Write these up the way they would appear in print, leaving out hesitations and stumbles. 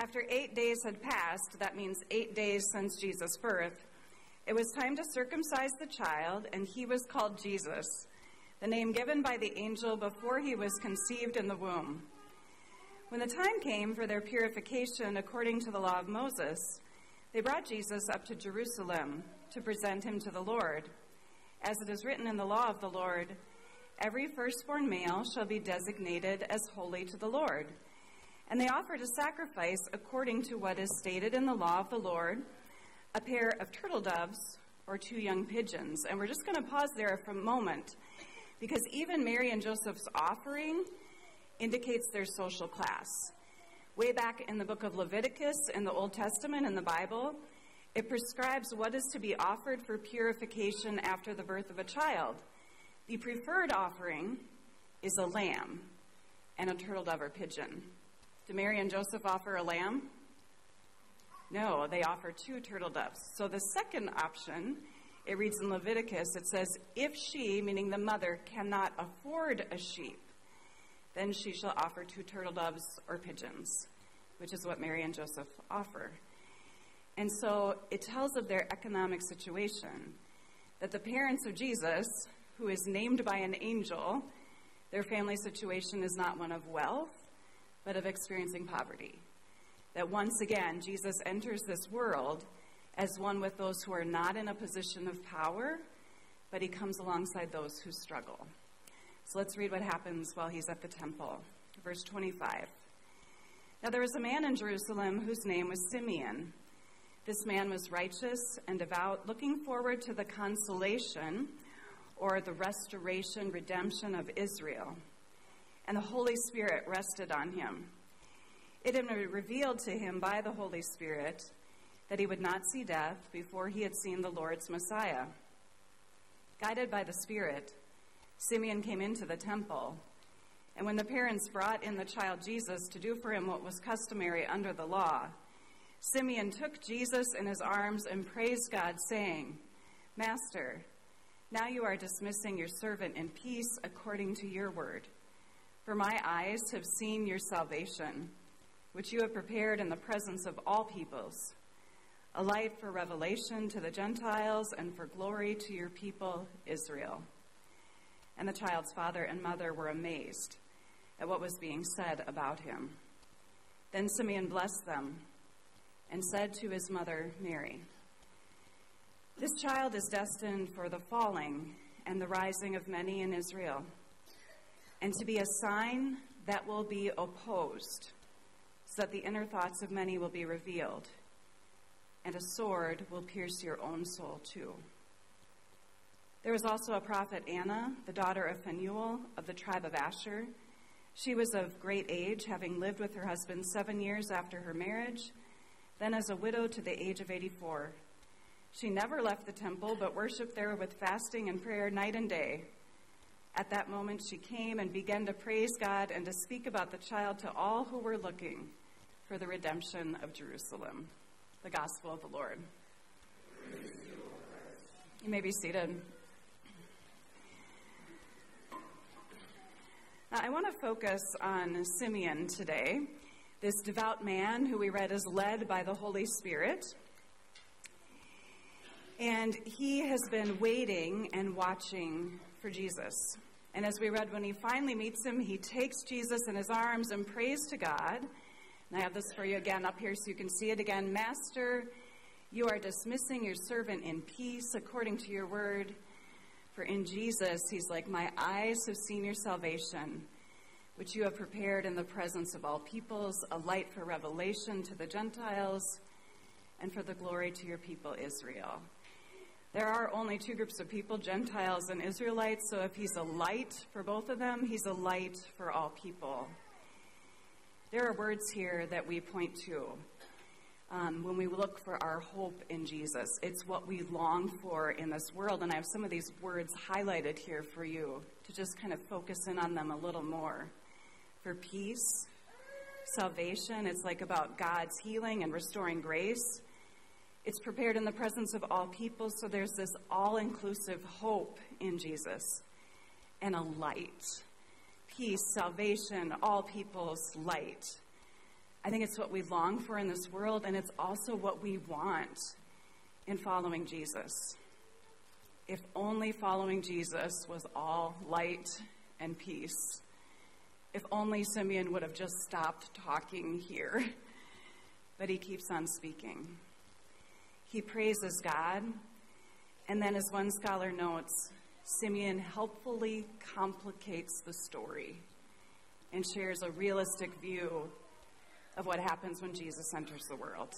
After 8 days had passed, that means 8 days since Jesus' birth, it was time to circumcise the child, and he was called Jesus, the name given by the angel before he was conceived in the womb. When the time came for their purification according to the law of Moses, they brought Jesus up to Jerusalem to present him to the Lord. As it is written in the law of the Lord, every firstborn male shall be designated as holy to the Lord. And they offered a sacrifice according to what is stated in the law of the Lord, a pair of turtle doves or 2 young pigeons. And we're just going to pause there for a moment, because even Mary and Joseph's offering indicates their social class. Way back in the book of Leviticus in the Old Testament in the Bible, it prescribes what is to be offered for purification after the birth of a child. The preferred offering is a lamb and a turtle dove or pigeon. Did Mary and Joseph offer a lamb? No, they offer 2 turtle doves. So the second option, it reads in Leviticus, it says, if she, meaning the mother, cannot afford a sheep, then she shall offer 2 turtle doves or pigeons, which is what Mary and Joseph offer. And so it tells of their economic situation, that the parents of Jesus, who is named by an angel, their family situation is not one of wealth, but of experiencing poverty. That once again, Jesus enters this world as one with those who are not in a position of power, but he comes alongside those who struggle. So let's read what happens while he's at the temple. Verse 25. Now there was a man in Jerusalem whose name was Simeon. This man was righteous and devout, looking forward to the consolation or the restoration, redemption of Israel. And the Holy Spirit rested on him. It had been revealed to him by the Holy Spirit that he would not see death before he had seen the Lord's Messiah. Guided by the Spirit, Simeon came into the temple. And when the parents brought in the child Jesus to do for him what was customary under the law, Simeon took Jesus in his arms and praised God, saying, Master, now you are dismissing your servant in peace according to your word. For my eyes have seen your salvation, which you have prepared in the presence of all peoples, a light for revelation to the Gentiles and for glory to your people, Israel. And the child's father and mother were amazed at what was being said about him. Then Simeon blessed them and said to his mother, Mary, this child is destined for the falling and the rising of many in Israel, and to be a sign that will be opposed, so that the inner thoughts of many will be revealed, and a sword will pierce your own soul too. There was also a prophet, Anna, the daughter of Phanuel of the tribe of Asher. She was of great age, having lived with her husband 7 years after her marriage, then as a widow to the age of 84. She never left the temple, but worshipped there with fasting and prayer night and day. At that moment she came and began to praise God and to speak about the child to all who were looking for the redemption of Jerusalem. The Gospel of the Lord. You may be seated. Now, I want to focus on Simeon today, this devout man who we read is led by the Holy Spirit. And he has been waiting and watching for Jesus. And as we read, when he finally meets him, he takes Jesus in his arms and prays to God. And I have this for you again up here so you can see it again. Master, you are dismissing your servant in peace according to your word. For in Jesus, he's like, my eyes have seen your salvation, which you have prepared in the presence of all peoples, a light for revelation to the Gentiles and for the glory to your people, Israel. There are only two groups of people, Gentiles and Israelites, so if he's a light for both of them, he's a light for all people. There are words here that we point to when we look for our hope in Jesus. It's what we long for in this world, and I have some of these words highlighted here for you to just kind of focus in on them a little more. For peace, salvation, it's like about God's healing and restoring grace. It's prepared in the presence of all people, so there's this all-inclusive hope in Jesus and a light. Peace, salvation, all people's light. I think it's what we long for in this world, and it's also what we want in following Jesus. If only following Jesus was all light and peace. If only Simeon would have just stopped talking here. But he keeps on speaking. He praises God, and then, as one scholar notes, Simeon helpfully complicates the story and shares a realistic view of what happens when Jesus enters the world.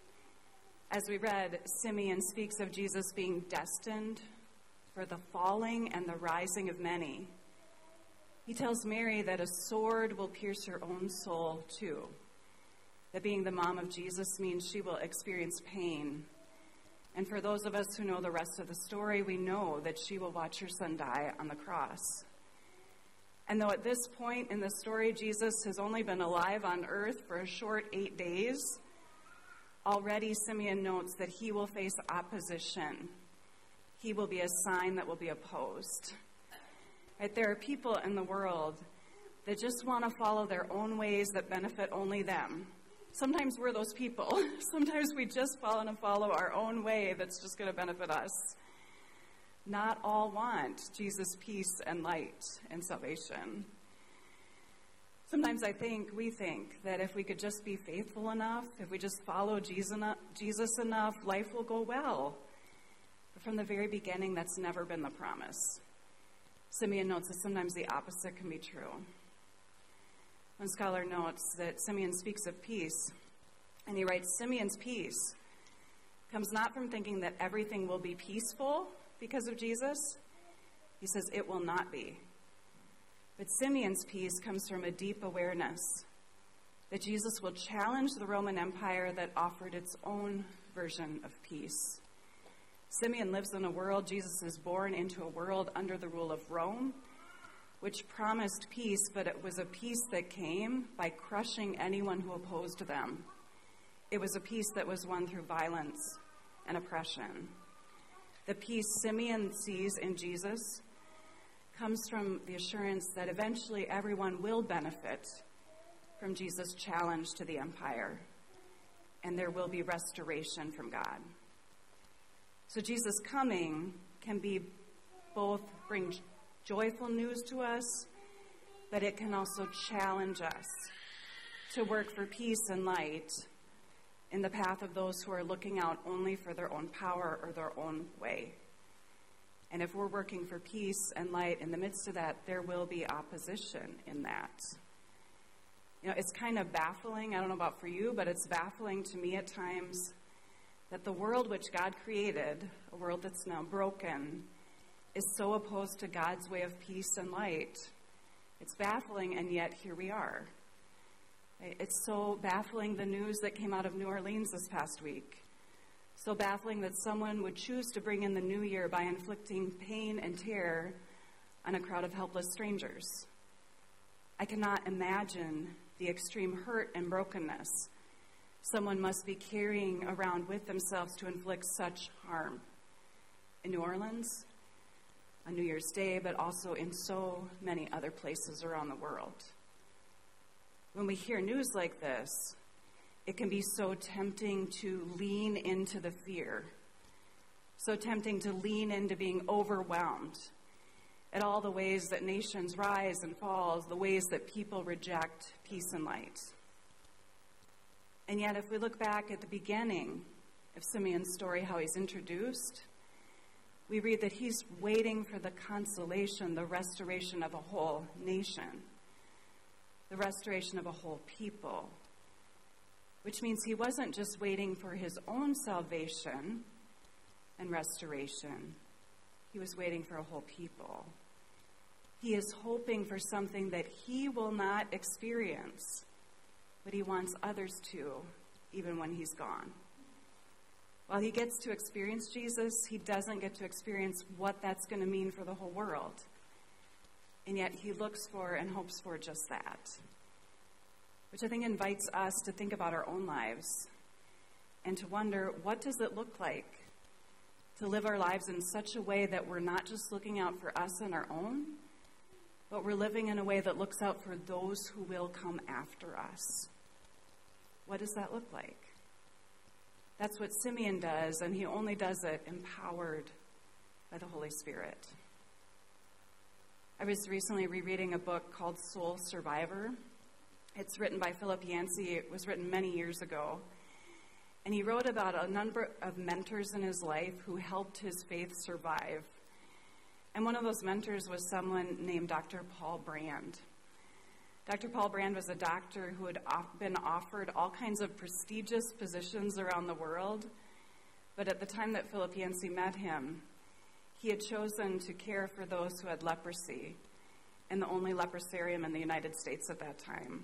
As we read, Simeon speaks of Jesus being destined for the falling and the rising of many. He tells Mary that a sword will pierce her own soul too. That being the mom of Jesus means she will experience pain. And for those of us who know the rest of the story, we know that she will watch her son die on the cross. And though at this point in the story, Jesus has only been alive on earth for a short 8 days, already Simeon notes that he will face opposition. He will be a sign that will be opposed. Right? There are people in the world that just want to follow their own ways that benefit only them. Sometimes we're those people. Sometimes we just want to follow our own way that's just going to benefit us. Not all want Jesus' peace and light and salvation. Sometimes we think that if we could just be faithful enough, if we just follow Jesus enough, life will go well. But from the very beginning, that's never been the promise. Simeon notes that sometimes the opposite can be true. One scholar notes that Simeon speaks of peace, and he writes, Simeon's peace comes not from thinking that everything will be peaceful because of Jesus. He says it will not be. But Simeon's peace comes from a deep awareness that Jesus will challenge the Roman Empire that offered its own version of peace. Simeon lives in a world, Jesus is born into a world under the rule of Rome, which promised peace, but it was a peace that came by crushing anyone who opposed them. It was a peace that was won through violence and oppression. The peace Simeon sees in Jesus comes from the assurance that eventually everyone will benefit from Jesus' challenge to the empire, and there will be restoration from God. So Jesus' coming can be both bring joyful news to us, but it can also challenge us to work for peace and light in the path of those who are looking out only for their own power or their own way. And if we're working for peace and light in the midst of that, there will be opposition in that. You know, it's kind of baffling. I don't know about for you, but it's baffling to me at times that the world which God created, a world that's now broken, is so opposed to God's way of peace and light. It's baffling, and yet here we are. It's so baffling, the news that came out of New Orleans this past week. So baffling that someone would choose to bring in the new year by inflicting pain and terror on a crowd of helpless strangers. I cannot imagine the extreme hurt and brokenness someone must be carrying around with themselves to inflict such harm. In New Orleans, on New Year's Day, but also in so many other places around the world. When we hear news like this, it can be so tempting to lean into the fear, so tempting to lean into being overwhelmed at all the ways that nations rise and fall, the ways that people reject peace and light. And yet, if we look back at the beginning of Simeon's story, how he's introduced, we read that he's waiting for the consolation, the restoration of a whole nation, the restoration of a whole people, which means he wasn't just waiting for his own salvation and restoration. He was waiting for a whole people. He is hoping for something that he will not experience, but he wants others to, even when he's gone. While he gets to experience Jesus, he doesn't get to experience what that's going to mean for the whole world. And yet he looks for and hopes for just that, which I think invites us to think about our own lives and to wonder, what does it look like to live our lives in such a way that we're not just looking out for us and our own, but we're living in a way that looks out for those who will come after us. what does that look like? That's what Simeon does, and he only does it empowered by the Holy Spirit. I was recently rereading a book called Soul Survivor. It's written by Philip Yancey. It was written many years ago. And he wrote about a number of mentors in his life who helped his faith survive. And one of those mentors was someone named Dr. Paul Brand. Dr. Paul Brand was a doctor who had been offered all kinds of prestigious positions around the world. But at the time that Philip Yancey met him, he had chosen to care for those who had leprosy in the only leprosarium in the United States at that time.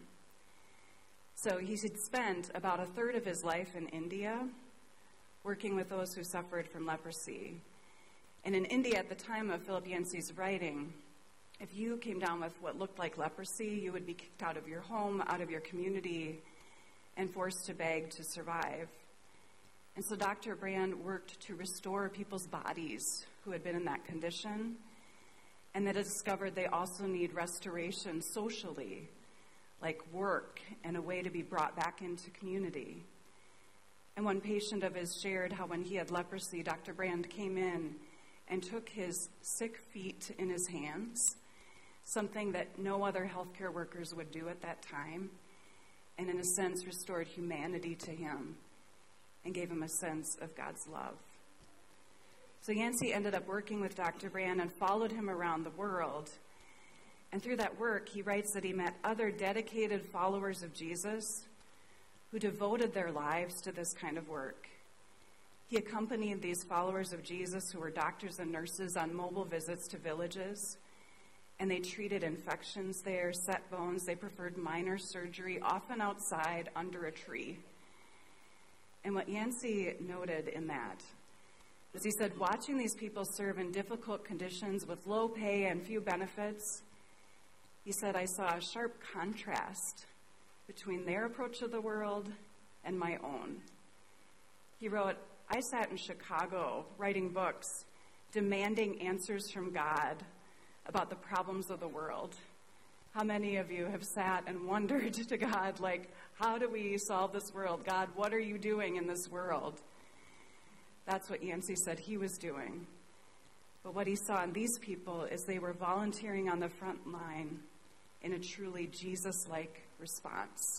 So he had spent about a third of his life in India working with those who suffered from leprosy. And in India, at the time of Philip Yancey's writing, if you came down with what looked like leprosy, you would be kicked out of your home, out of your community, and forced to beg to survive. And so Dr. Brand worked to restore people's bodies who had been in that condition, and that discovered they also need restoration socially, like work and a way to be brought back into community. And one patient of his shared how when he had leprosy, Dr. Brand came in and took his sick feet in his hands, something that no other healthcare workers would do at that time, and in a sense restored humanity to him and gave him a sense of God's love. So Yancey ended up working with Dr. Brand and followed him around the world. And through that work, he writes that he met other dedicated followers of Jesus who devoted their lives to this kind of work. He accompanied these followers of Jesus, who were doctors and nurses, on mobile visits to villages, and they treated infections there, set bones. They preferred minor surgery, often outside under a tree. And what Yancey noted in that is he said, watching these people serve in difficult conditions with low pay and few benefits, he said, I saw a sharp contrast between their approach to the world and my own. He wrote, I sat in Chicago writing books, demanding answers from God about the problems of the world. How many of you have sat and wondered to God, like, how do we solve this world? God, what are you doing in this world? That's what Yancey said he was doing. But what he saw in these people is they were volunteering on the front line in a truly Jesus-like response.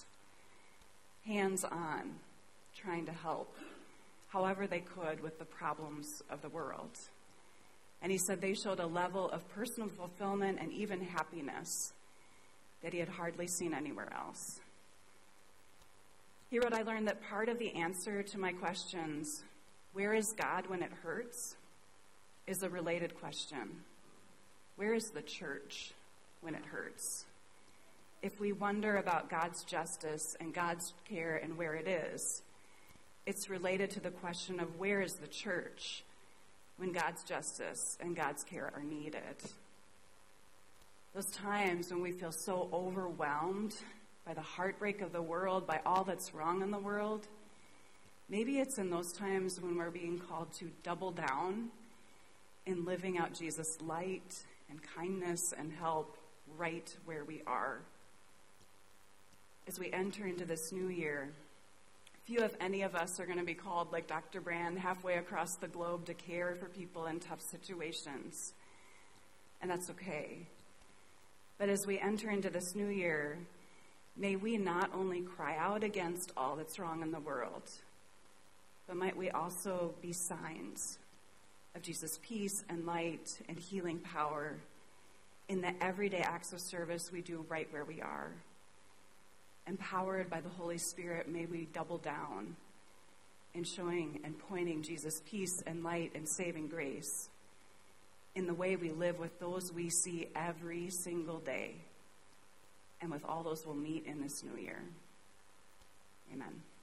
Hands-on, trying to help however they could with the problems of the world. And he said they showed a level of personal fulfillment and even happiness that he had hardly seen anywhere else. He wrote, I learned that part of the answer to my questions, where is God when it hurts, is a related question. Where is the church when it hurts? If we wonder about God's justice and God's care and where it is, it's related to the question of where is the church when God's justice and God's care are needed. Those times when we feel so overwhelmed by the heartbreak of the world, by all that's wrong in the world, maybe it's in those times when we're being called to double down in living out Jesus' light and kindness and help right where we are. As we enter into this new year, few, if any of us, are going to be called, like Dr. Brand, halfway across the globe to care for people in tough situations. And that's okay. But as we enter into this new year, may we not only cry out against all that's wrong in the world, but might we also be signs of Jesus' peace and light and healing power in the everyday acts of service we do right where we are. Empowered by the Holy Spirit, may we double down in showing and pointing Jesus' peace and light and saving grace in the way we live with those we see every single day and with all those we'll meet in this new year. Amen.